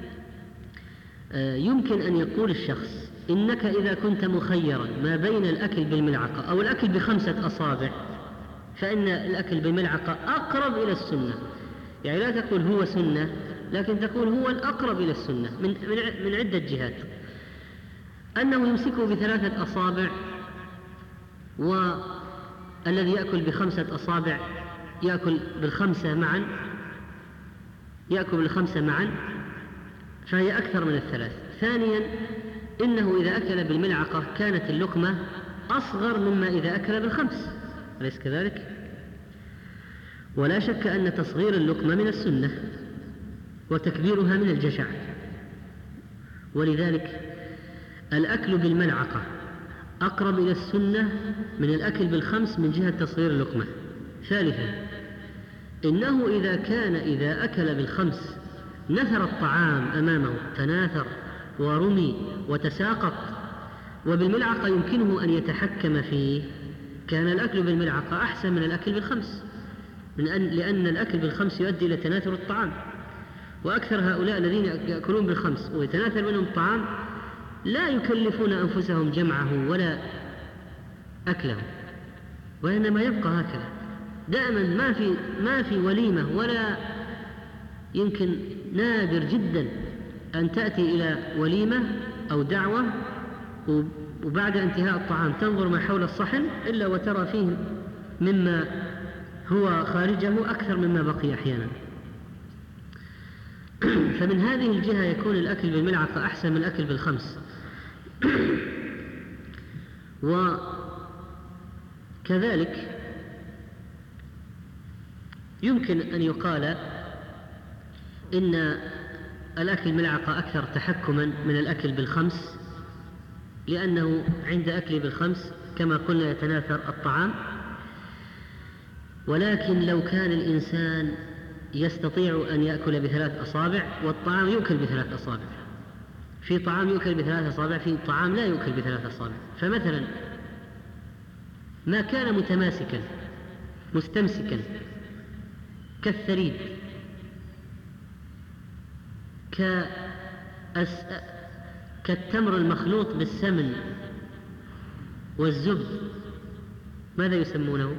يمكن أن يقول الشخص إنك إذا كنت مخيرا ما بين الأكل بالملعقة أو الأكل بخمسة أصابع فإن الأكل بالملعقة أقرب إلى السنة. يعني لا تقول هو سنة، لكن تقول هو الأقرب إلى السنة من, من عدة جهات. أنه يمسكه بثلاثة أصابع، والذي يأكل بخمسة أصابع يأكل بالخمسة معا يأكل بالخمسة معا فهي أكثر من الثلاث. ثانيا، إنه إذا أكل بالملعقة كانت اللقمة أصغر مما إذا أكل بالخمس، أليس كذلك؟ ولا شك أن تصغير اللقمة من السنة وتكبيرها من الجشع، ولذلك الأكل بالملعقة أقرب إلى السنة من الأكل بالخمس من جهة تصغير اللقمة. ثالثا، إنه إذا كان إذا أكل بالخمس نثر الطعام أمامه، تناثر ورمي وتساقط، وبالملعقة يمكنه أن يتحكم فيه، كان الأكل بالملعقة أحسن من الأكل بالخمس، من أن لأن الأكل بالخمس يؤدي إلى تناثر الطعام. وأكثر هؤلاء الذين يأكلون بالخمس ويتناثر منهم الطعام لا يكلفون أنفسهم جمعه ولا أكله، وإنما يبقى هكذا دائما. ما في ما في وليمة، ولا يمكن نادر جدا أن تأتي إلى وليمة أو دعوة وبعد انتهاء الطعام تنظر ما حول الصحن إلا وترى فيه مما هو خارجه أكثر مما بقي أحيانا. فمن هذه الجهة يكون الأكل بالملعقة أحسن من الأكل بالخمس. وكذلك يمكن أن يقال إن الأكل بالملعقة أكثر تحكما من الأكل بالخمس، لأنه عند أكل بالخمس كما قلنا يتناثر الطعام. ولكن لو كان الإنسان يستطيع أن يأكل بثلاث أصابع، والطعام يؤكل بثلاث أصابع، في طعام يؤكل بثلاث أصابع، في طعام لا يؤكل بثلاث أصابع. فمثلا ما كان متماسكا مستمسكا كالثريد، كأس... كالتمر المخلوط بالسمن والزبد، ماذا يسمونه؟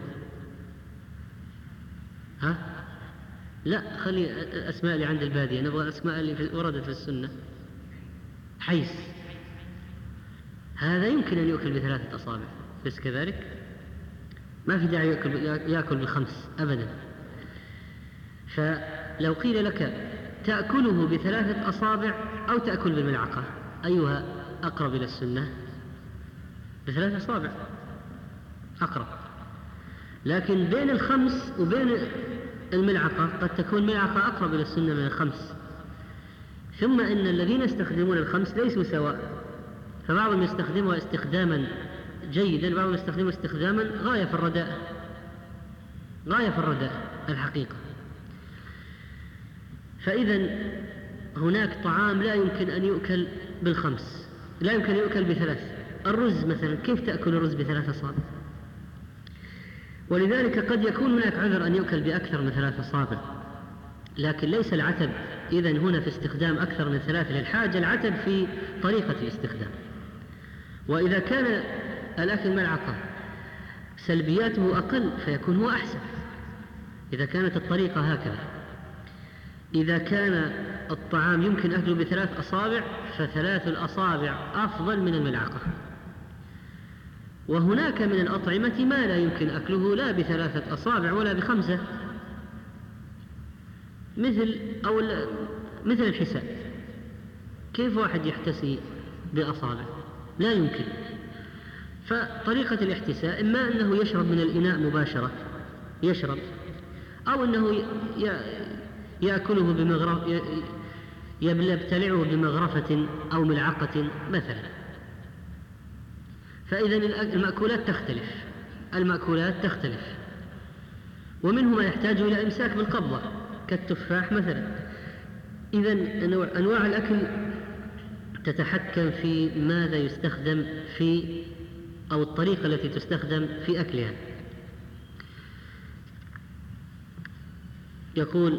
ها؟ لا، خلي الأسماء اللي عند البادية، نبغى الأسماء اللي وردت في السنة. حيس، هذا يمكن أن يأكل بثلاثة أصابع، بس كذلك ما في داعي يأكل, يأكل بالخمس أبدا. فلو قيل لك تأكله بثلاثة أصابع أو تأكل بالملعقة، أيها أقرب إلى السنة؟ بثلاثة أصابع أقرب. لكن بين الخمس وبين الملعقة قد تكون ملعقة أقرب إلى السنة من الخمس. ثم إن الذين يستخدمون الخمس ليسوا سواء، فبعضهم يستخدمها استخداما جيدا، بعضهم يستخدمها استخداما غاية في الرداء، غاية في الرداء الحقيقة. فإذا هناك طعام لا يمكن أن يؤكل بالخمس، لا يمكن أن يؤكل بثلاث. الرز مثلا، كيف تأكل الرز بثلاث أصابع؟ ولذلك قد يكون هناك عذر أن يؤكل بأكثر من ثلاث أصابع، لكن ليس العتب إذن هنا في استخدام أكثر من ثلاث للحاجة، العتب في طريقة الاستخدام. وإذا كان الأكل ملعقة سلبياته أقل فيكون هو أحسن إذا كانت الطريقة هكذا. إذا كان الطعام يمكن أكله بثلاث أصابع فثلاث الأصابع أفضل من الملعقة. وهناك من الأطعمة ما لا يمكن أكله لا بثلاثة أصابع ولا بخمسة، مثل أو مثل الحساء. كيف واحد يحتسي بأصابع؟ لا يمكن. فطريقة الاحتساء إما أنه يشرب من الإناء مباشرة، يشرب، أو أنه يأكله بمغرف، يبتلعه بمغرفة أو ملعقة مثلا. فإذا المأكولات تختلف، المأكولات تختلف، ومنه ما يحتاج إلى إمساك بالقبضة كالتفاح مثلا. إذا أنواع الأكل تتحكم في ماذا يستخدم في أو الطريقة التي تستخدم في أكلها. يقول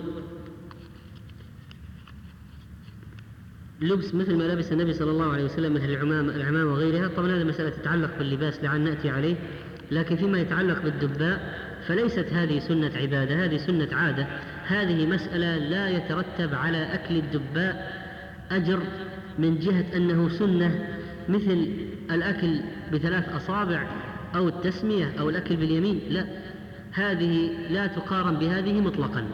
لبس مثل ما لبس النبي صلى الله عليه وسلم مثل العمام العمام وغيرها. طبعا هذه مسألة تتعلق باللباس لعل نأتي عليه، لكن فيما يتعلق بالدباء فليست هذه سنة عبادة، هذه سنة عادة. هذه مسألة لا يترتب على أكل الدباء أجر من جهة أنه سنة مثل الأكل بثلاث أصابع أو التسمية أو الأكل باليمين، لا، هذه لا تقارن بهذه مطلقا.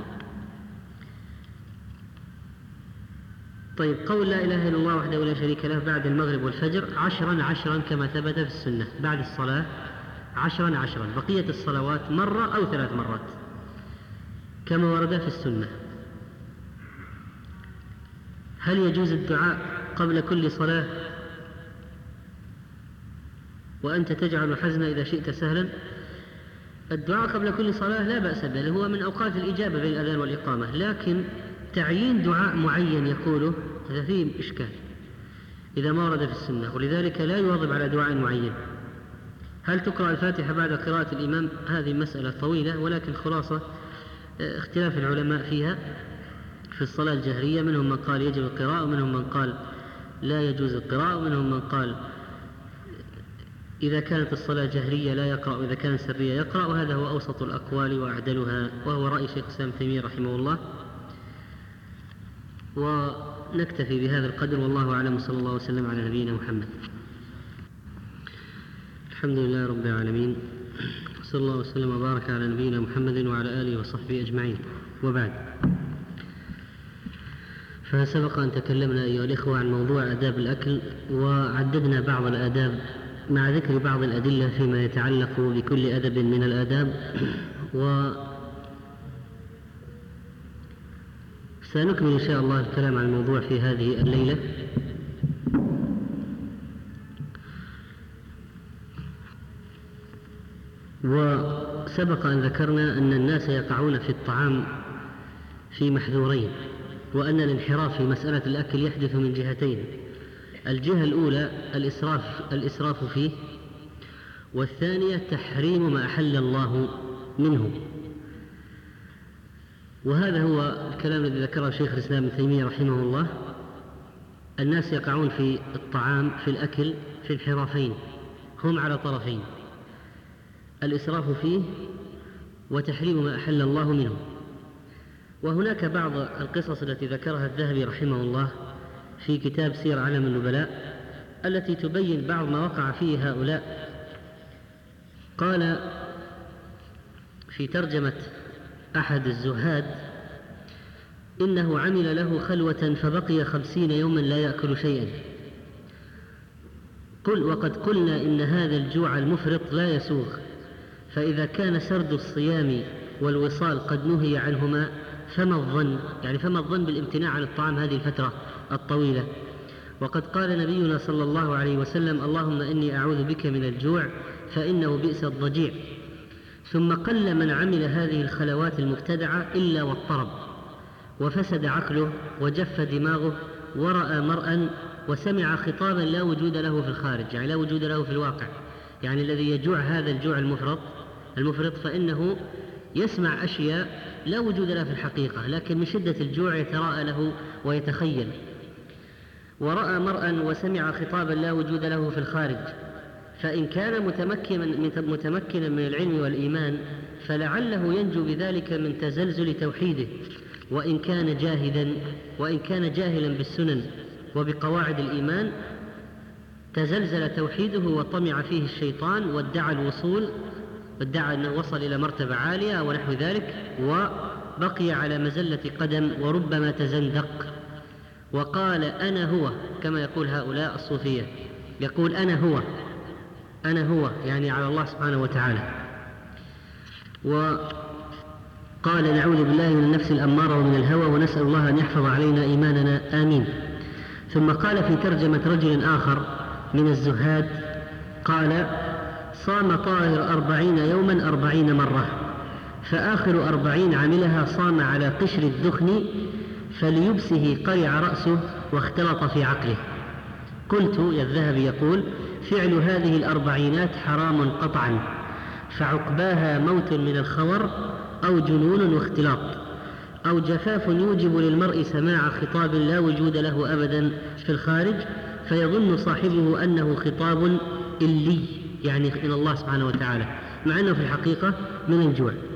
طيب، قول لا إله إلا الله وحده لا شريك له بعد المغرب والفجر عشرا عشرا كما ثبت في السنة، بعد الصلاة عشرا عشرا، بقية الصلوات مرة أو ثلاث مرات كما ورد في السنة. هل يجوز الدعاء قبل كل صلاة وأنت تجعل الحزن إذا شئت سهلا؟ الدعاء قبل كل صلاة لا بأس به، هو من أوقات الإجابة بين الأذان والإقامة، لكن تعيين دعاء معين يقوله هذا فيه إشكال إذا ما ورد في السنة، ولذلك لا يواظب على دعاء معين. هل تقرأ الفاتحة بعد قراءة الإمام؟ هذه مسألة طويلة، ولكن خلاصة اختلاف العلماء فيها في الصلاة الجهرية، منهم من قال يجب القراءة ومنهم من قال لا يجوز القراءة، ومنهم من قال إذا كانت الصلاة جهرية لا يقرأ وإذا كانت سرية يقرأ، وهذا هو أوسط الأقوال وأعدلها، وهو رأي شيخ الإسلام ابن تيمية رحمه الله. ونكتفي بهذا القدر، والله أعلم، صلى الله وسلم على نبينا محمد. الحمد لله رب العالمين، صلى الله وسلم وبارك على نبينا محمد وعلى آله وصحبه أجمعين، وبعد. فسبق أن تكلمنا أيها الإخوة عن موضوع آداب الأكل، وعددنا بعض الآداب مع ذكر بعض الأدلة فيما يتعلق بكل أدب من الآداب، وسنكمل إن شاء الله الكلام عن الموضوع في هذه الليلة. وسبق أن ذكرنا أن الناس يقعون في الطعام في محذورين، وأن الانحراف في مسألة الأكل يحدث من جهتين: الجهة الأولى الإسراف, الإسراف فيه، والثانية تحريم ما أحل الله منه. وهذا هو الكلام الذي ذكره شيخ الإسلام ابن تيمية رحمه الله. الناس يقعون في الطعام في الأكل في انحرافين، هم على طرفين: الإسراف فيه وتحريم ما أحل الله منه. وهناك بعض القصص التي ذكرها الذهبي رحمه الله في كتاب سير أعلام النبلاء التي تبين بعض ما وقع فيه هؤلاء. قال في ترجمة أحد الزهاد: إنه عمل له خلوة فبقي خمسين يوما لا يأكل شيئا، قل وقد قلنا إن هذا الجوع المفرط لا يسوغ، فإذا كان سرد الصيام والوصال قد نهي عنهما فما الظن يعني فما الظن بالامتناع عن الطعام هذه الفترة الطويلة؟ وقد قال نبينا صلى الله عليه وسلم: اللهم إني أعوذ بك من الجوع فإنه بئس الضجيع. ثم قل من عمل هذه الخلوات المبتدعة إلا واضطرب وفسد عقله وجف دماغه ورأى مرءا وسمع خطابا لا وجود له في الخارج، يعني لا وجود له في الواقع. يعني الذي يجوع هذا الجوع المفرط المفرط فإنه يسمع أشياء لا وجود لها في الحقيقة، لكن من شدة الجوع يتراءى له ويتخيل. ورأى مرءا وسمع خطابا لا وجود له في الخارج، فإن كان متمكنا متمكنا من العلم والإيمان فلعله ينجو بذلك من تزلزل توحيده، وإن كان جاهدا وإن كان جاهلا بالسنن وبقواعد الإيمان تزلزل توحيده وطمع فيه الشيطان وادعى الوصول وادعى أنه وصل إلى مرتبة عالية ونحو ذلك، وبقي على مزلة قدم وربما تزندق وقال أنا هو، كما يقول هؤلاء الصوفية، يقول أنا هو أنا هو يعني على الله سبحانه وتعالى. وقال نعوذ بالله من النفس الأمارة ومن الهوى ونسأل الله أن يحفظ علينا إيماننا آمين. ثم قال في ترجمة رجل آخر من الزهاد قال: صام طاهر أربعين يوما أربعين مرة، فآخر أربعين عملها صام على قشر الدخن فليبسه قرع رأسه واختلط في عقله. قلت، يا الذهبي يقول: فعل هذه الأربعينات حرام قطعا، فعقباها موت من الخور أو جنون واختلاط أو جفاف يوجب للمرء سماع خطاب لا وجود له أبدا في الخارج، فيظن صاحبه أنه خطاب إلي يعني من الله سبحانه وتعالى، مع أنه في الحقيقة من الجوع.